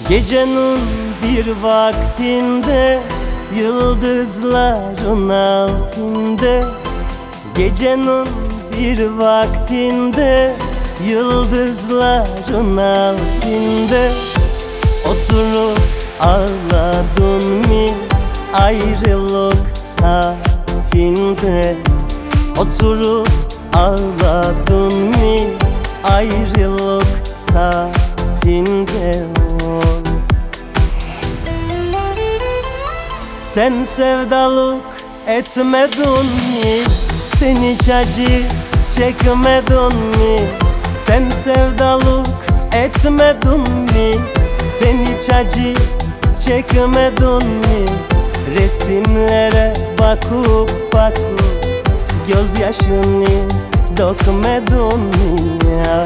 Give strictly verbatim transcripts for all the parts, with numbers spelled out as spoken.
Gecenin bir vaktinde, yıldızların altında. Gecenin bir vaktinde, yıldızların altında. Oturup ağladın mı ayrılık saatinde? Oturup ağladın mı ayrılık saatinde? Sen sevdalık etmedin mi? Sen hiç acı çekmedin mi? Sen sevdalık etmedin mi? Sen hiç acı çekmedin mi? Resimlere bakıp bakıp gözyaşını dökmedin mi ya?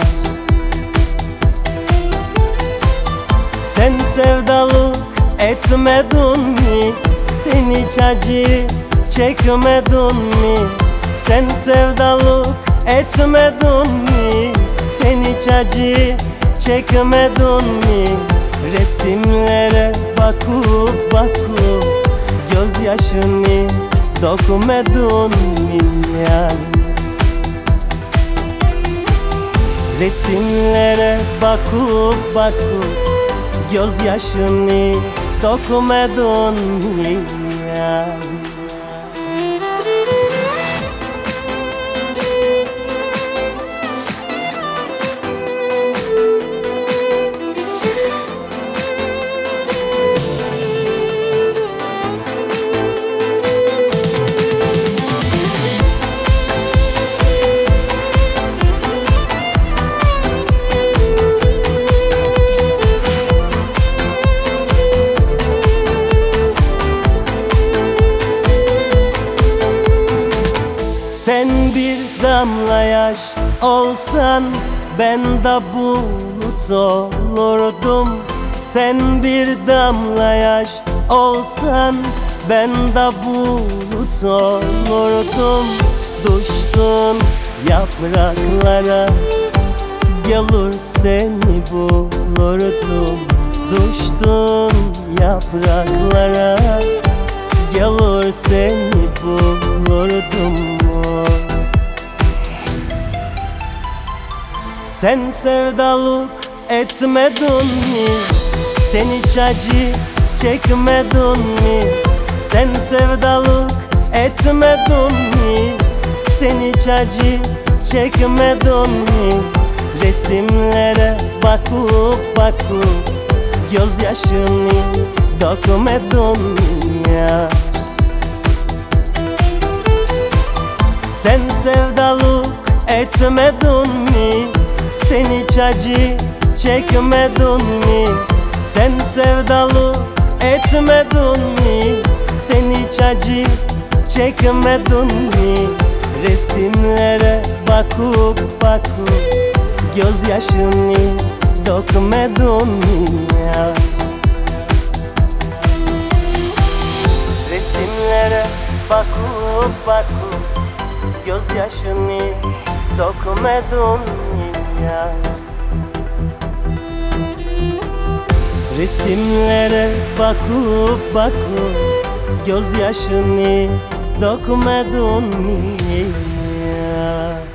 Sen sevdalık etmedin mi? Sen hiç acı çekmedin mi? Sen sevdalık etmedin mi? Sen hiç acı çekmedin mi? Resimlere bakıp bakıp gözyaşını dökmedin mi ya? Resimlere bakıp bakıp gözyaşını dökmedin mi ya? Sen bir damla yaş olsan ben de bulut olurdum. Sen bir damla yaş olsan ben de bulut olurdum. Düştün yapraklara, gelir seni bulurdum. Düştün yapraklara, gelir seni bulurdum. Sen sevdalık etmedin mi? Sen hiç acı çekmedin mi? Sen sevdalık etmedin mi? Sen hiç acı çekmedin mi? Resimlere bakıp bakıp gözyaşını dökmedin mi ya? Sen sevdalık etmedin mi? Sen hiç acı çekmedin mi? Sen sevdalık etmedin mi? Sen hiç acı çekmedin mi? Resimlere bakıp bakıp gözyaşını dökmedin mi ya? Resimlere bakıp bakıp gözyaşını dökmedin mi ya? Resimlere bakıp bakıp gözyaşını dökmedin mi ya?